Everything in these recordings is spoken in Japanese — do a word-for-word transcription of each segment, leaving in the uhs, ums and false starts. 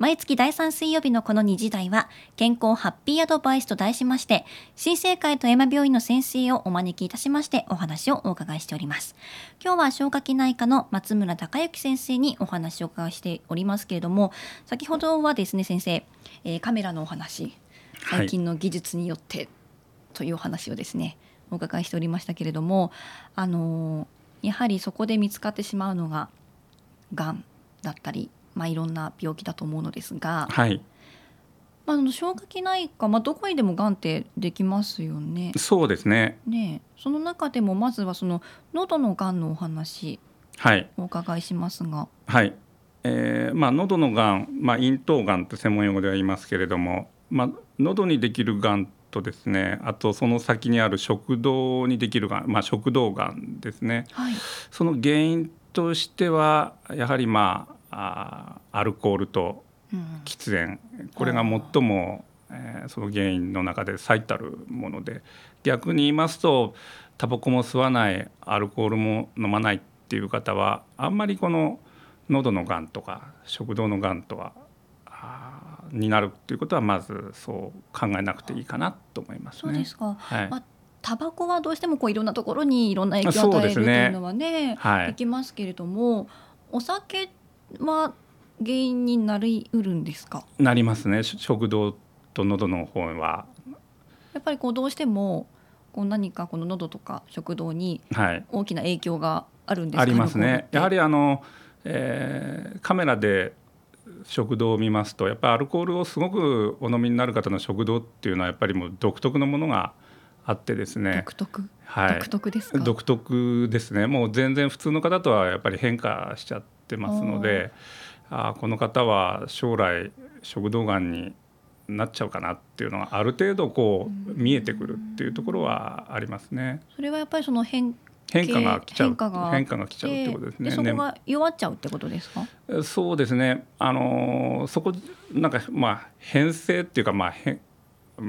毎月だいさん水曜日のこのにじ台は健康ハッピーアドバイスと題しまして、新生会富山病院の先生をお招きいたしましてお話をお伺いしております。今日は消化器内科の松村隆之先生にお話をお伺いしておりますけれども、先ほどはですね先生、えー、カメラのお話、最近の技術によってというお話をですね、お伺いしておりましたけれども、あのー、やはりそこで見つかってしまうのががんだったり、まあ、いろんな病気だと思うのですが、 はい、 まあ、あの消化器内科、まあ、どこにでもがんってできますよね。 そうですね。 ねえ、その中でもまずはその喉のがんのお話はいお伺いしますが、 はいえーまあ、喉のがん、まあ、咽頭がんと専門用語では言いますけれども、まあ、喉にできるがんとですね、あとその先にある食道にできるがん、まあ、食道がんですね、 はい、 その原因としてはやはり、まあ、あアルコールとうん、 喫煙、これが最も、えーその原因の中で最たるもので、逆に言いますとタバコも吸わないアルコールも飲まないっていう方はあんまりこの喉のがんとか食道のがんとはあになるっていうことはまずそう考えなくていいかなと思いますね。 そうですか、 はいまあ、タバコはどうしてもこういろんなところにいろんな影響をそう与えるとですねいうのはね、 はいできますけれども、お酒は原因になりうるんですか？ なりますね。食道と喉の方は、 やっぱりこうどうしてもこう何かこの喉とか食道にはい、 大きな影響があるんですか？ ありますね。やはり、 りあの、えーカメラで食道を見ますとやっぱりアルコールをすごくお飲みになる方の食道っていうのはやっぱりもう独特のものがあってですね、 独特、 はい、 独特ですか？ 独特ですね。もう全然普通の方とはやっぱり変化しちゃってますので、あこの方は将来食道がんになっちゃうかなっていうのがある程度こう見えてくるっていうところはありますね。 それはやっぱりその変変化が来ちゃう変化があって、 変化が来ちゃうってことですね。 でそこが弱っちゃうってことですか？ ね、そうですね。あのそこなんかまあ変性っていうか、まあ変、うん、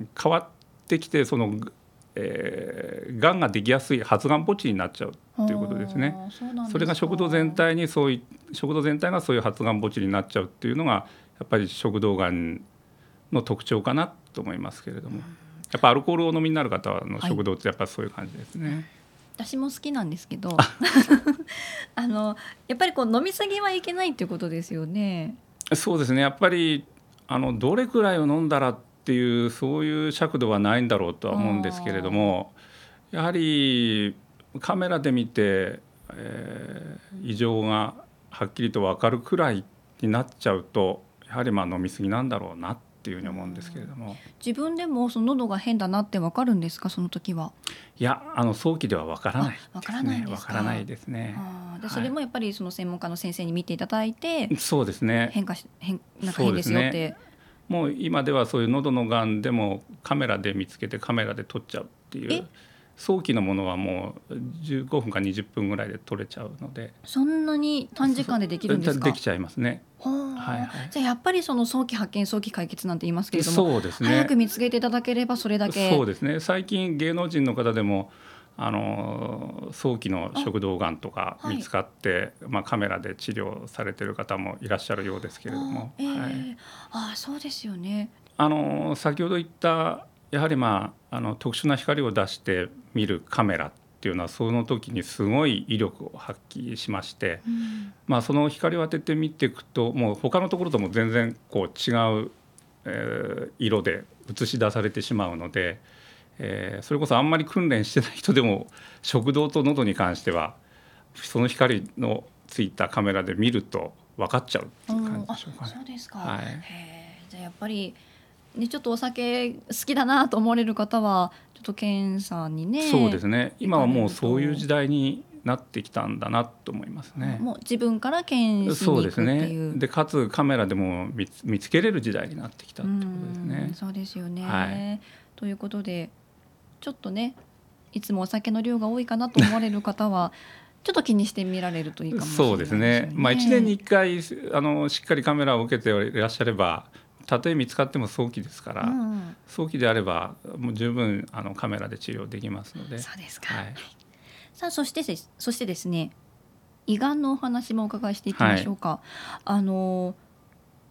変わってきてその、えー、がんができやすい発がん墓地になっちゃうっていうことですね。 そうなんですか。 それが食道全体にそういう食道全体がそういう発がん墓地になっちゃうっていうのがやっぱり食道がんの特徴かなと思いますけれども、やっぱアルコールをお飲みになる方の食道ってやっぱそういう感じですね。はい、 私も好きなんですけどあのやっぱりこう飲みすぎはいけないっていうことですよね。 そうですね。やっぱりあのどれくらいを飲んだらっていうそういう尺度はないんだろうとは思うんですけれども、やはりカメラで見て、えー異常がはっきりと分かるくらいになっちゃうとやはりまあ飲み過ぎなんだろうなっていうふうに思うんですけれども、 自分でもその喉が変だなって分かるんですか？その時は。 いやあの早期では分からないですね。 分からないんですか？ 分からないですね。 あで、 はい、 それもやっぱりその専門家の先生に見ていただいて、 そうですね。 変化し変なんか変ですよって。 もう今ではそういう喉のがんでもカメラで見つけてカメラで撮っちゃうっていう、早期のものはもうじゅうごふんかにじゅっぷんぐらいで撮れちゃうので。 そんなに短時間でできるんですか？ できちゃいますね。 はいはい、じゃあやっぱりその早期発見早期解決なんて言いますけれども、 そうですね、 早く見つけていただければそれだけ。 そうですね。最近芸能人の方でもあの早期の食道がんとか見つかって、はい、まあ、カメラで治療されている方もいらっしゃるようですけれども、 あ、えーはい、 あそうですよね。 あの先ほど言ったやはり、まあ、あの特殊な光を出して見るカメラっていうのはその時にすごい威力を発揮しまして、 うん、 まあ、その光を当てて見ていくともう他のところとも全然こう違う、えー色で映し出されてしまうので、えーそれこそあんまり訓練してない人でも食道と喉に関してはその光のついたカメラで見ると分かっちゃうっていう感じでしょうかね。 そうですか、 はい、 へじゃあやっぱり、ね、ちょっとお酒好きだなと思われる方はちょっと検査にね。 そうですね。今はもうそういう時代になってきたんだなと思いますね。 もう自分から検視に行くっていう。 そうですね。でかつカメラでも 見, 見つけれる時代になってきたってことですね。 そうですよね、 はい、 ということでちょっとねいつもお酒の量が多いかなと思われる方はちょっと気にしてみられるといいかもしれないですね。 そうですね。まあ、いちねんにいっかいあのしっかりカメラを受けていらっしゃればたとえ見つかっても早期ですから、うん、早期であればもう十分あのカメラで治療できますので。 そうですか、 はい、 さあそしてそしてですね胃がんのお話もお伺いしていきましょうか。はい、あの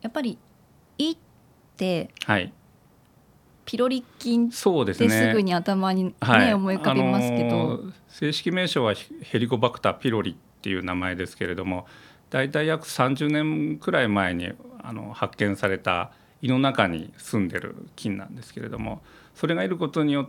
やっぱり胃ってはい、 ピロリ菌っそうですてすぐね。 に頭に、ねはい、 思い浮かびますけど、 あの正式名称はヘリコバクターピロリっていう名前ですけれども、だいたい約さんじゅうねんくらい前にあの発見された胃の中に住んでる菌なんですけれども、それがいることによって、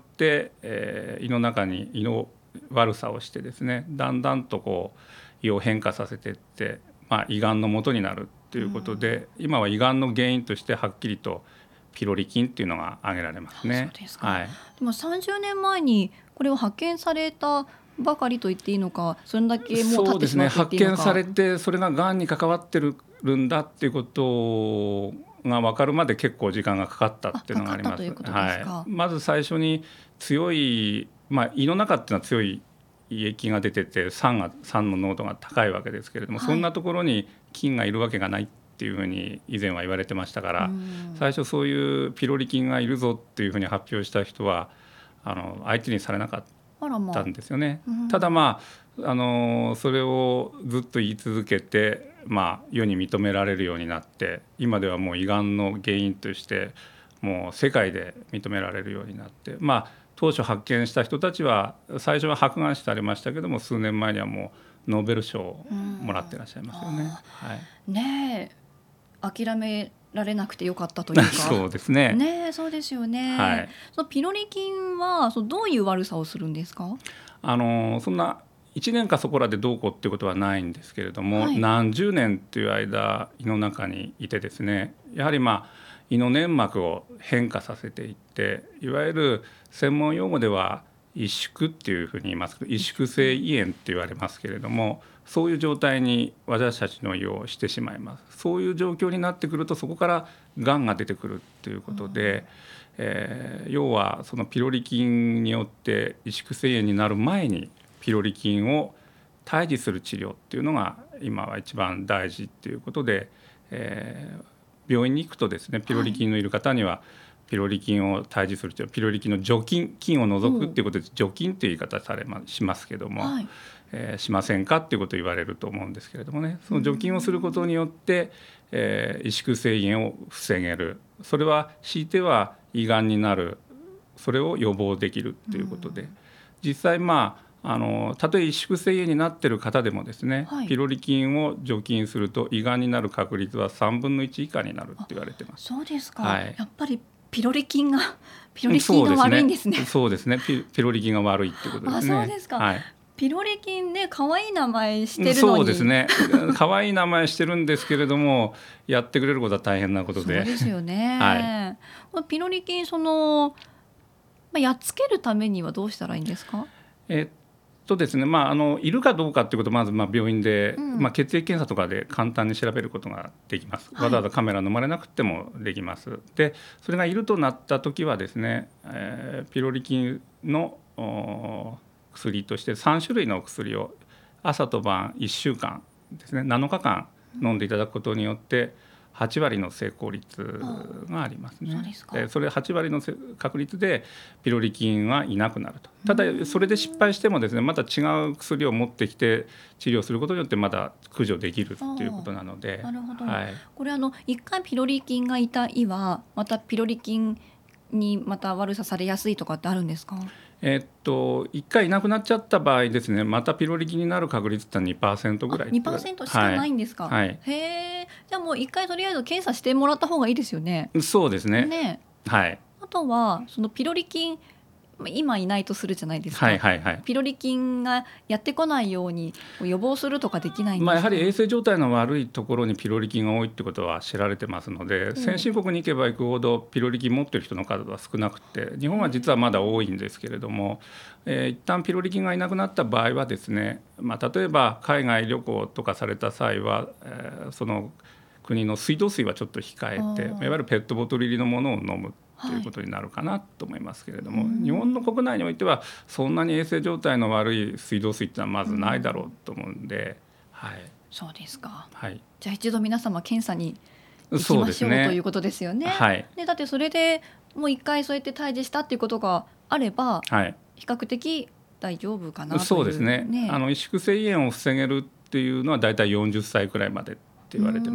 えー胃の中に胃の悪さをしてですね、だんだんとこう胃を変化させていって、まあ、胃がんの元になるということで、今は胃がんの原因としてはっきりとピロリ菌っていうのが挙げられますあ、そうね。 ですか。 はい、 でもさんじゅうねんまえにこれを発見されたばかりと言っていいのか、それだけもう経そうですね、 ってしまってい発見さていいのか。 れてそれががんに関わってるんだっていうことが分かるまで結構時間がかかったあ、 っていうのがあります。 かかったということではい、 すか。 まず最初に強い、まあ、胃の中っていうのは強い胃液が出てて酸が酸の濃度が高いわけですけれども、 はい、 そんなところに菌がいるわけがないっていうふうに以前は言われてましたかうら、 ん最初そういうピロリ菌がいるぞっていうふうに発表した人はあの相手にされなかったあらまあ、 たんですよね。 うんただまあ、あのそれをずっと言い続けて、まあ、世に認められるようになって、今ではもう胃がんの原因としてもう世界で認められるようになって、まあ、当初発見した人たちは最初は白眼視されましたけども、数年前にはもうノーベル賞をもらってらっしゃいますよね。はい、 ねえ、諦められなくてよかったというかそうですね。 ねえ、そうですよね。 はい、 そのピロリ菌はそのどういう悪さをするんですか？ あのそんないちねんかそこらでどうこうっていうことはないんですけれども、 はい、 何十年っていう間胃の中にいてですね、やはりまあ胃の粘膜を変化させていって、いわゆる専門用語では萎縮っていうふうに言いますけど、萎縮性胃炎って言われますけれども、そういう状態に私たちの胃をしてしまいます。そういう状況になってくると、そこからがんが出てくるっていうことで、えー要はそのピロリ菌によって萎縮性炎になる前にピロリ菌を退治する治療っていうのが今は一番大事っていうことで、えー病院に行くとですね、ピロリ菌のいる方にはピロリ菌を退治する治療、ピロリ菌の除菌、菌を除くっていうことで除菌っていう言い方されましますけども、 はい、 えーしませんかっていうことを言われると思うんですけれどもね、その除菌をすることによって、えー萎縮性胃炎を防げる、それは強いては胃がんになる、それを予防できるっていうことで、実際まああのたとえ萎縮性胃炎になっている方でもですね、 はい、 ピロリ菌を除菌すると胃がんになる確率はさんぶんのいち以下になるって言われてます。 そうですか。 はい、 やっぱりピロリ菌がピロリ菌が悪いんですね。 そうですね、ピピロリ菌が悪いっていうことですね。 あ、そうですか。 はい、 ピロリ菌ね、可愛い名前してるのに。 そうですね、可愛い名前してるんですけれども、やってくれることは大変なことで。 そうですよね。 はい、 ピロリ菌その、まあ、やっつけるためにはどうしたらいいんですか？ えっとですね、まあ、あのいるかどうかということをまずまあ病院で、 うんまあ、血液検査とかで簡単に調べることができます。 はい、 わざわざカメラ飲まれなくてもできます。でそれがいるとなった時はですね、えーピロリ菌のお薬としてさん種類の薬を朝と晩いっしゅうかんですね、なのかかん飲んでいただくことによってはち割の成功率がありますね。 そうですか。 でそれはち割のせ確率でピロリ菌はいなくなると。ただそれで失敗してもですね、また違う薬を持ってきて治療することによってまだ駆除できるっていうことなので。 なるほど。 はい、 これあの一回ピロリ菌がいた胃はまたピロリ菌にまた悪さされやすいとかってあるんですか？ えーっといっかいいなくなっちゃった場合ですね、またピロリ菌になる確率ってのは にパーセント ぐらいってに言われ。 パーセントしかないんですか？ はいはい、 へえ。じゃあもう一回とりあえず検査してもらった方がいいですよね。 そうですね。 ね。 はい、 あとはそのピロリ菌、まあ今いないとするじゃないですか。 はいはいはい。 ピロリ菌がやってこないように予防するとかできないんですか？ まあ、やはり衛生状態の悪いところにピロリ菌が多いってことは知られてますので、 ん先進国に行けば行くほどピロリ菌持ってる人の数は少なくて、日本は実はまだ多いんですけれども、えー一旦ピロリ菌がいなくなった場合はですね、まあ、例えば海外旅行とかされた際は、えーその国の水道水はちょっと控えて、 あーいわゆるペットボトル入りのものを飲むということになるかなと思いますけれども、日本の国内においてはそんなに衛生状態の悪い水道水ってのはまずないだろうと思うんで、はいそうですか。 はい、 じゃあ一度皆様検査に行きそうましょうですね。 ということですよね。 はいでだってそれでもう一回そうやって退治したっていうことがあればはい比較的大丈夫かなという。 そうですね。あの萎縮性胃炎を防げるっていうのはだいたいよんじゅっさいくらいまでって言われてます。 うー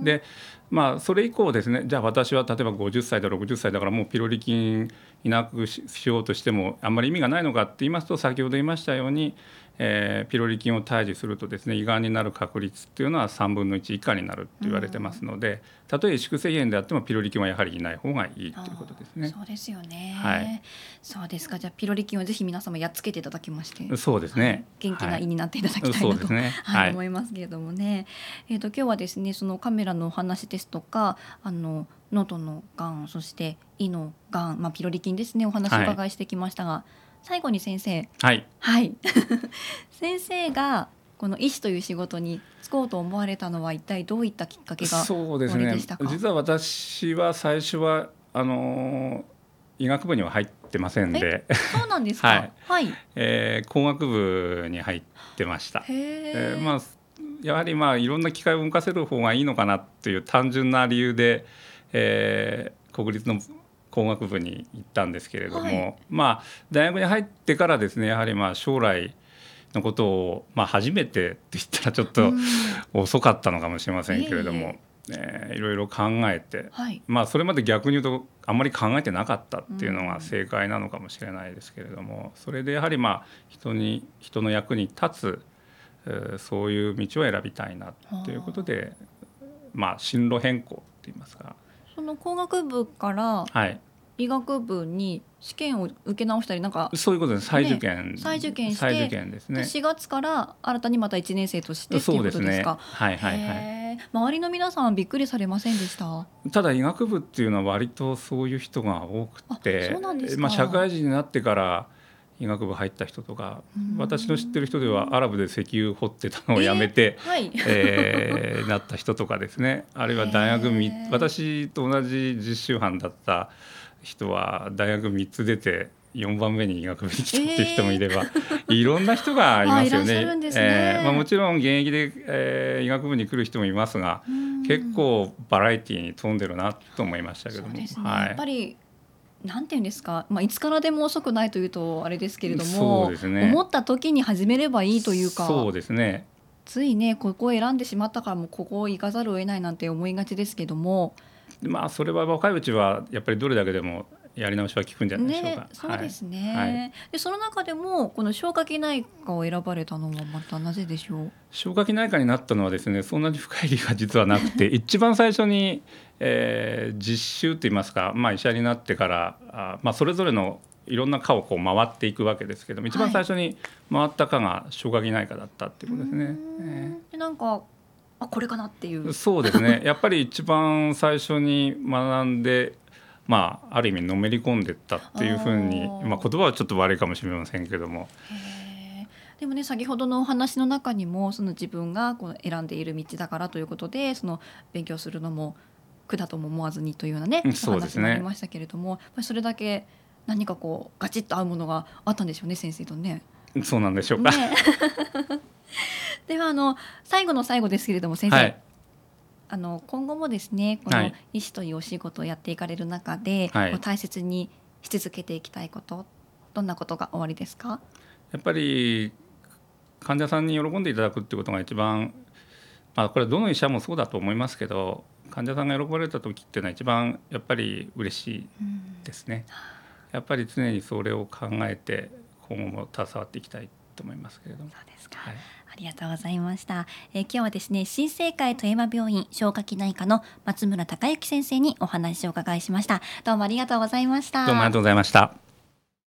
でまあ、それ以降ですね、じゃあ私は例えばごじゅっさいだろくじゅっさいだからもうピロリ菌いなく し, しようとしてもあんまり意味がないのかって言いますと、先ほど言いましたように、えー、ピロリ菌を退治するとですね、胃がんになる確率っていうのはさんぶんのいち以下になるって言われてますので、たとえ萎縮性炎であってもピロリ菌はやはりいない方がいいということですね。 そうですよね、 はい、 そうですか。じゃあピロリ菌をぜひ皆様やっつけていただきまして、 そうですね、はい、 元気な胃になっていただきたいなと、 はい、そうですね、 はい、思いますけれどもね、えーと、今日はですね、そのカメラのお話ですとか、あの喉のがん、そして胃のがん、まあ、ピロリ菌ですね、お話をお伺いしてきましたが、はい、最後に先生、 はい、 はい、先生がこの医師という仕事に就こうと思われたのは一体どういったきっかけがおありでしたか？ そうですね、実は私は最初はあの医学部には入ってませんで、 そうなんですか、 はいはい、 えー、工学部に入ってました。 へー、 えーまあ、やはりまあいろんな機械を動かせる方がいいのかなっていう単純な理由で、えー、国立の工学部に行ったんですけれども、はい、まあ、大学に入ってからですね、やはりまあ将来のことを、まあ、初めてって言ったらちょっと遅かったのかもしれませんけれども、えー、いろいろ考えて、はい、まあ、それまで逆に言うとあんまり考えてなかったっていうのが正解なのかもしれないですけれども、それでやはりまあ人に人の役に立つ、えー、そういう道を選びたいなということで、まあ、進路変更って言いますか、 その工学部から医学部に試験を受け直したりなんか、 そういうことです。再受験、 ね、再受験して再受験ですね。 しがつから新たにまたいちねん生としてっていうことですか？そうですね、 はいはいはい、 周りの皆さんびっくりされませんでした？ ただ医学部っていうのは割とそういう人が多くて、 そうなんですか。 まあ、社会人になってから医学部入った人とか、私の知ってる人ではアラブで石油掘ってたのをやめて、えーはいえー、なった人とかですね、あるいは大学み私と同じ実習班だった人は大学みっつ出てよんばんめに医学部に来たっていう人もいれば、えー、いろんな人がいますよね。 いらっしゃるんですね。 えーまあ、もちろん現役で、えー、医学部に来る人もいますが、結構バラエティーに富んでるなと思いましたけども、 そうですね、 はい、 やっぱりなんていうんですか、まあ、いつからでも遅くないというとあれですけれども、 そうですね、 思った時に始めればいいというか、 そうですね、 ついねここを選んでしまったからもうここを行かざるを得ないなんて思いがちですけども、 まあ、それは若いうちはやっぱりどれだけでもやり直しは効くんじゃないでしょうか、 ね、そうですね、 はい、 でその中でもこの消化器内科を選ばれたのはまたなぜでしょう？ 消化器内科になったのはですね、そんなに深い理由は実はなくて一番最初に、えー、実習といいますか、まあ、医者になってからあ、まあ、それぞれのいろんな科をこう回っていくわけですけども、一番最初に回った科が消化器内科だったっていうことですね、はい、 えー、なんかあこれかなっていう。 そうですね、やっぱり一番最初に学んで、まあ、ある意味のめり込んでったっていうふうに、まあ、言葉はちょっと悪いかもしれませんけども、 へでもね、先ほどのお話の中にもその自分がこう選んでいる道だからということでその勉強するのも苦だとも思わずにというようなね、お話もありましたけれども、それだけ何かこうガチッと合うものがあったんでしょうね、先生とね。 そうなんでしょうか、ね、 ではあの最後の最後ですけれども先生、はい、あの今後もですねこの医師というお仕事をやっていかれる中で、はい、大切にし続けていきたいこと、どんなことがおありですか？ やっぱり患者さんに喜んでいただくっていうことが一番、まあ、これはどの医者もそうだと思いますけど、患者さんが喜ばれた時っていうのは一番やっぱり嬉しいですね、うん、やっぱり常にそれを考えて今後も携わっていきたいと思いますけれども。 そうですか、 はい、 ありがとうございました。えー、今日はですね、新生会富山病院消化器内科の松村孝之先生にお話をお伺いしました。どうもありがとうございました。 どうもありがとうございました。